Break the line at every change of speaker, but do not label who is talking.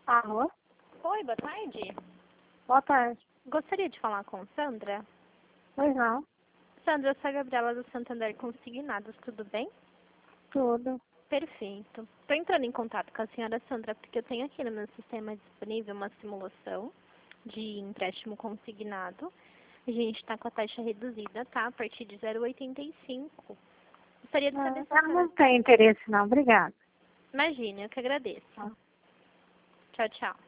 Alô?
Oi, boa tarde.
Boa tarde.
Gostaria de falar com Sandra.
Pois não.
Sandra, eu sou a Gabriela do Santander Consignados, tudo bem?
Tudo.
Perfeito. Estou entrando em contato com a senhora Sandra porque eu tenho aqui no meu sistema disponível uma simulação de empréstimo consignado. A gente está com a taxa reduzida, tá? A partir de 0,85. Gostaria de saber se a
Eu
senhora...
não tenho interesse não, obrigada.
Imagine, eu que agradeço. Tchau, tchau.